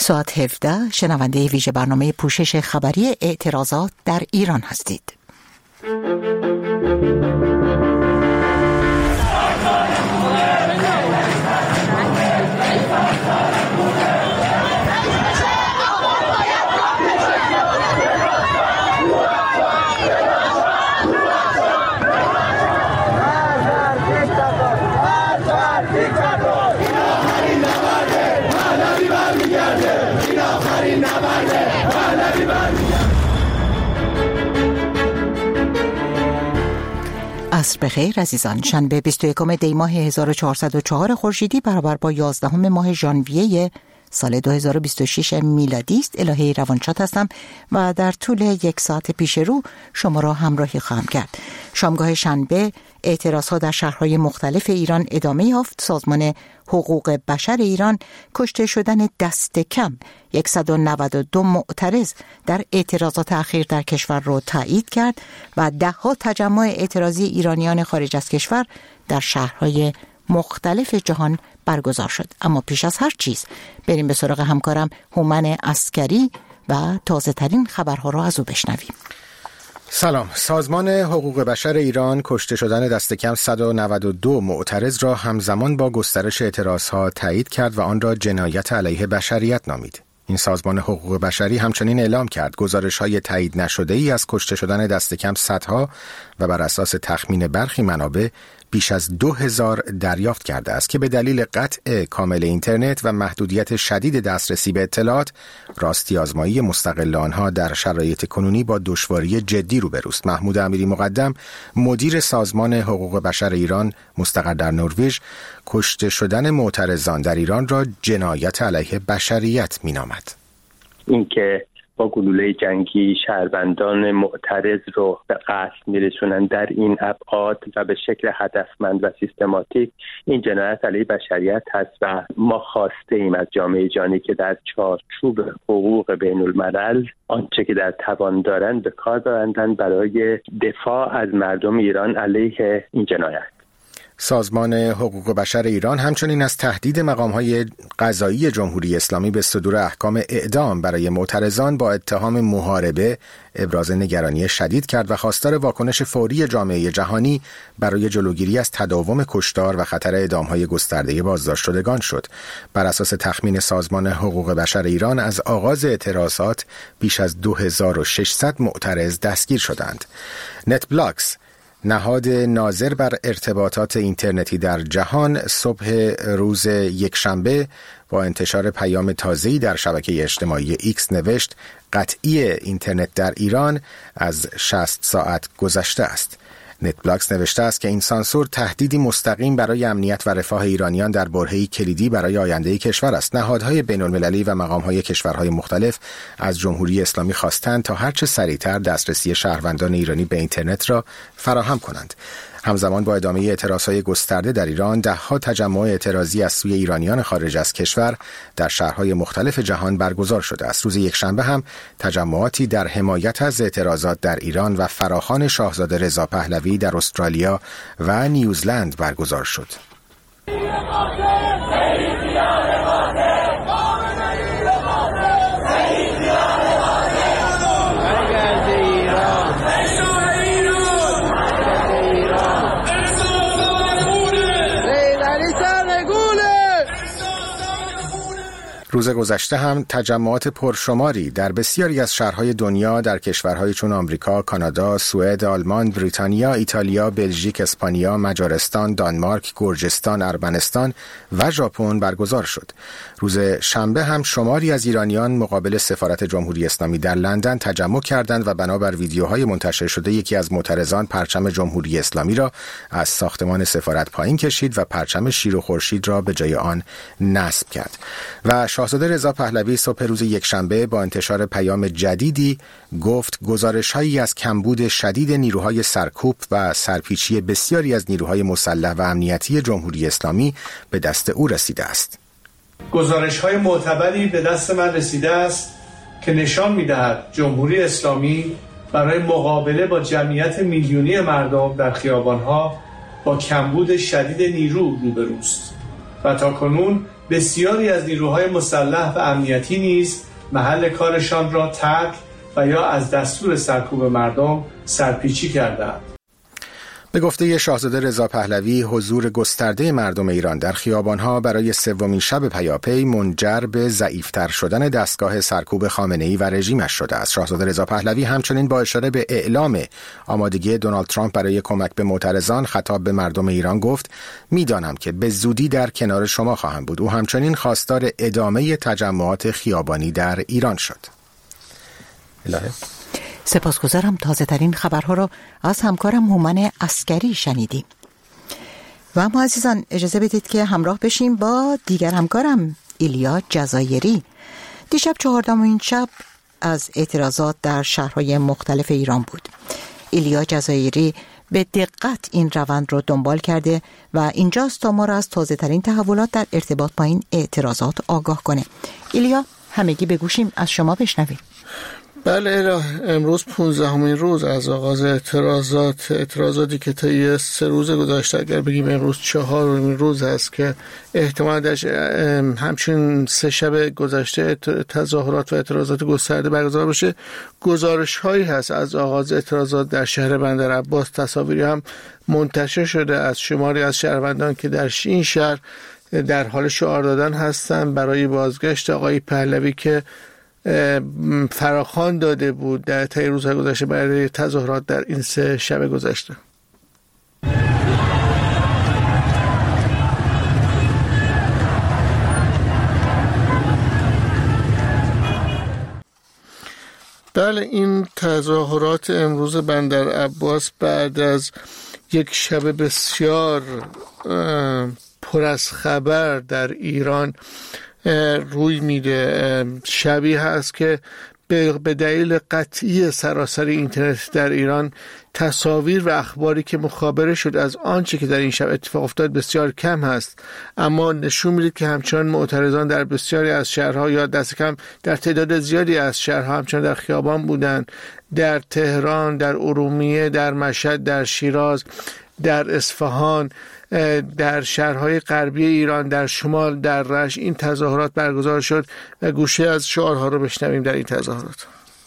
ساعت 17 شنونده ویژه برنامه پوشش خبری اعتراضات در ایران هستید. عصر بخیر عزیزان. شنبه 21 دی ماه 1404 خورشیدی برابر با 11 ماه ژانویه سال 2026 میلادی است. الهه روانشاد هستم و در طول یک ساعت پیش رو شما را همراهی خواهم کرد. شامگاه شنبه اعتراضها در شهرهای مختلف ایران ادامه یافت. سازمان حقوق بشر ایران کشته شدن دست کم 192 معترض در اعتراضات اخیر در کشور را تایید کرد و ده‌ها تجمع اعتراضی ایرانیان خارج از کشور در شهرهای مختلف جهان برگزار شد. اما پیش از هر چیز بریم به سراغ همکارم هومن عسکری و تازه ترین خبرها را از او بشنویم. سلام. سازمان حقوق بشر ایران کشته شدن دست کم 192 معترض را همزمان با گسترش اعتراضها تایید کرد و آن را جنایت علیه بشریت نامید. این سازمان حقوق بشری همچنین اعلام کرد گزارش‌های تایید نشده‌ای از کشته شدن دست کم صدها و بر اساس تخمین برخی منابع بیش از 2000 دریافت کرده است که به دلیل قطع کامل اینترنت و محدودیت شدید دسترسی به اطلاعات راستی آزمایی مستقل آنها در شرایط کنونی با دشواری جدی روبروست. محمود امیری مقدم مدیر سازمان حقوق بشر ایران مستقر در نروژ کشته شدن معترضان در ایران را جنایت علیه بشریت مینامد. اینکه با گلوله جنگی شهروندان معترض رو به قتل میرسونن در این ابعاد و به شکل هدفمند و سیستماتیک، این جنایت علیه بشریت هست و ما خواسته ایم از جامعه جهانی که در چارچوب حقوق بین الملل آنچه که در توان دارن به کار ببندن برای دفاع از مردم ایران علیه این جنایت. سازمان حقوق بشر ایران همچنین از تهدید مقام‌های قضایی جمهوری اسلامی به صدور احکام اعدام برای معترضان با اتهام محاربه ابراز نگرانی شدید کرد و خواستار واکنش فوری جامعه جهانی برای جلوگیری از تداوم کشتار و خطر اعدام‌های گسترده بازداشت شدگان شد. بر اساس تخمین سازمان حقوق بشر ایران از آغاز اعتراضات بیش از 2600 معترض دستگیر شدند. نت بلاکس، نهاد ناظر بر ارتباطات اینترنتی در جهان، صبح روز یکشنبه با انتشار پیام تازه‌ای در شبکه اجتماعی ایکس نوشت قطعی اینترنت در ایران از 60 ساعت گذشته است. نت بلاکس نوشته است که این سانسور تهدیدی مستقیم برای امنیت و رفاه ایرانیان در برهه‌ای کلیدی برای آینده کشور است. نهادهای بین‌المللی و مقام‌های کشورهای مختلف از جمهوری اسلامی خواستند تا هرچه سریعتر دسترسی شهروندان ایرانی به اینترنت را فراهم کنند. همزمان با ادامه اعتراضهای گسترده در ایران، ده‌ها تجمع اعتراضی از سوی ایرانیان خارج از کشور در شهرهای مختلف جهان برگزار شده است. روز یکشنبه هم تجمعاتی در حمایت از اعتراضات در ایران و فراخوان شاهزاده رضا پهلوی در استرالیا و نیوزلند برگزار شد. روز گذشته هم تجمعات پرشماری در بسیاری از شهرهای دنیا در کشورهای چون آمریکا، کانادا، سوئد، آلمان، بریتانیا، ایتالیا، بلژیک، اسپانیا، مجارستان، دانمارک، گرجستان، ارمنستان و ژاپن برگزار شد. روز شنبه هم شماری از ایرانیان مقابل سفارت جمهوری اسلامی در لندن تجمع کردند و بنابر ویدیوهای منتشر شده یکی از معترضان پرچم جمهوری اسلامی را از ساختمان سفارت پایین کشید و پرچم شیر و خورشید را به جای آن نصب کرد. و شاهزاده رضا پهلوی صبح روز یکشنبه با انتشار پیام جدیدی گفت گزارش‌هایی از کمبود شدید نیروهای سرکوب و سرپیچی بسیاری از نیروهای مسلح و امنیتی جمهوری اسلامی به دست او رسیده است. گزارش‌های معتبری به دست من رسیده است که نشان می‌دهد جمهوری اسلامی برای مقابله با جمعیت میلیونی مردم در خیابان‌ها با کمبود شدید نیرو روبروست و تاکنون بسیاری از نیروهای مسلح و امنیتی نیز محل کارشان را ترک و یا از دستور سرکوب مردم سرپیچی کردند. به گفته شاهزاده رضا پهلوی، حضور گسترده مردم ایران در خیابان‌ها برای سومین شب پیاپی منجر به ضعیف‌تر شدن دستگاه سرکوب خامنه‌ای و رژیمش شده است. شاهزاده رضا پهلوی همچنین با اشاره به اعلام آمادگی دونالد ترامپ برای کمک به معترضان خطاب به مردم ایران گفت: می‌دانم که به زودی در کنار شما خواهم بود. او همچنین خواستار ادامه تجمعات خیابانی در ایران شد. الهه. سپاسگزارم. تازه ترین خبرها را از همکارم هومن عسکری شنیدیم. و اما عزیزان اجازه بدید که همراه بشیم با دیگر همکارم ایلیا جزایری. دیشب 14مین شب از اعتراضات در شهرهای مختلف ایران بود. ایلیا جزایری به دقت این روند رو دنبال کرده و اینجاست تا ما را از تازه ترین تحولات در ارتباط با این اعتراضات آگاه کنه. ایلیا، همگی به گوشیم، از شما بشنویم. بله، امروز 15مین روز از آغاز اعتراضاتی که طی 3 روز گذشته، اگر بگیم امروز 4مین روز هست که احتمالش همچنین 3 شب گذشته تظاهرات و اعتراضات گسترده برگزار بشه. گزارش هایی هست از آغاز اعتراضات در شهر بندرعباس. تصاویری هم منتشر شده از شماری از شهروندان که در این شهر در حال شعار دادن هستند برای بازگشت آقای پهلوی که فراخوان داده بود در طی روزهای گذشته برای تظاهرات در این 3 شب گذشته. بله، این تظاهرات امروز بندرعباس بعد از یک شب بسیار پر از خبر در ایران روی میده. شبیه هست که به دلیل قطعی سراسر اینترنت در ایران تصاویر و اخباری که مخابره شد از آنچه که در این شب اتفاق افتاد بسیار کم هست، اما نشون میده که همچنان معترضان در بسیاری از شهرها یا دست کم در تعداد زیادی از شهرها همچنان در خیابان بودند. در تهران، در ارومیه، در مشهد، در شیراز، در اصفهان، در شهرهای غربی ایران، در شمال، در رشت این تظاهرات برگزار شد و گوشه از شعارها رو بشنویم در این تظاهرات.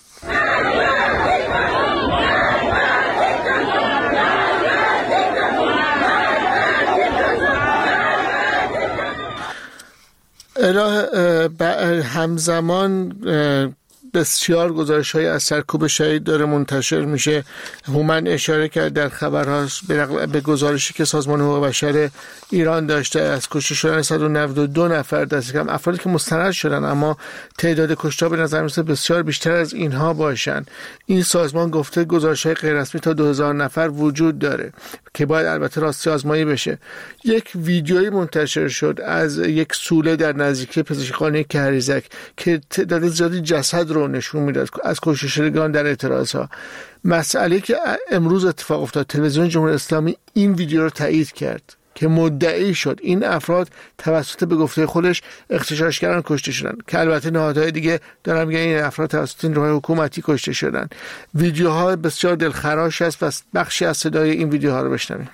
همزمان بسیار گزارش‌های از سرکوب شهید داره منتشر میشه. هومن اشاره کرد در خبرهاش به گزارشی که سازمان حقوق بشر ایران داشته از کشته شدن 192 نفر، دست کم افرادی که مستند شدن، اما تعداد کشته به نظر میاد بسیار بیشتر از اینها باشن. این سازمان گفته گزارش‌های غیر رسمی تا 2000 نفر وجود داره که باید البته راستی آزمایی بشه. یک ویدیویی منتشر شد از یک سوله در نزدیکی پزشکخانه کهریزک که تعداد زیادی جسد رو نشون میداد از کشته شدگان در اعتراضها. مسئله که امروز اتفاق افتاد، تلویزیون جمهوری اسلامی این ویدیو رو تایید کرد که مدعی شد این افراد توسط به گفته خودش اغتشاشگران کشته شدن، که البته نهادهای دیگه دارن میگن این افراد توسط نیروهای حکومتی کشته شدن. ویدیوها بسیار دلخراش است و بخشی از صدای این ویدیوها رو بشنویم.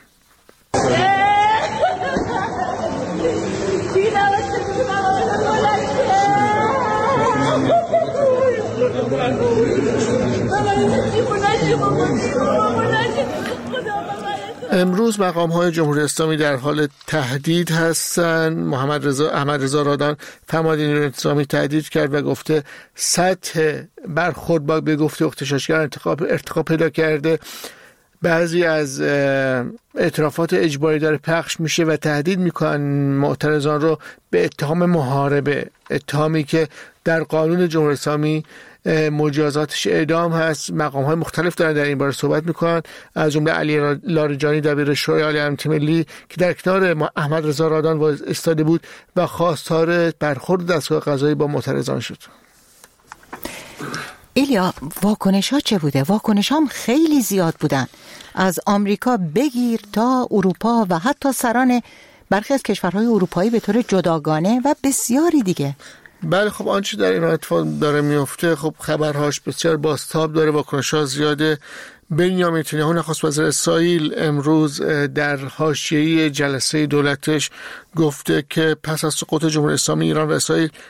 امروز مقام‌های جمهوری اسلامی در حال تهدید هستند. احمد رضا رادان فرمانده نیروی انتظامی تهدید کرد و گفته سطح برخورد با به گفته اغتشاشگران ارتقا پیدا کرده. بعضی از اعترافات اجباری داره پخش میشه و تهدید میکنن معترضان رو به اتهام محاربه، اتهامی که در قانون جمهوری اسلامی مجازاتش اعدام هست. مقام‌های مختلف دارن در این باره صحبت میکنن، از جمله علی لاریجانی دبیر شورای عالی امنیت ملی که در کنار احمد رضا رادان ایستاده بود و خواستار برخورد دستگاه قضایی با معترضان شد. ایلیا، واکنش ها چه بوده؟ واکنش هم خیلی زیاد بودن، از آمریکا بگیر تا اروپا و حتی سران برخی از کشورهای اروپایی به طور جداگانه و بسیاری دیگه. بله، خب آنچه در این اتفاق داره میفته خب خبرهاش بسیار بازتاب داره، واکنش‌ها زیاده. بنیامین نتانیاهو نخست وزیر اسرائیل امروز در حاشیه جلسه دولتش گفته که پس از سقوط جمهوری اسلامی ایران و اسرائیل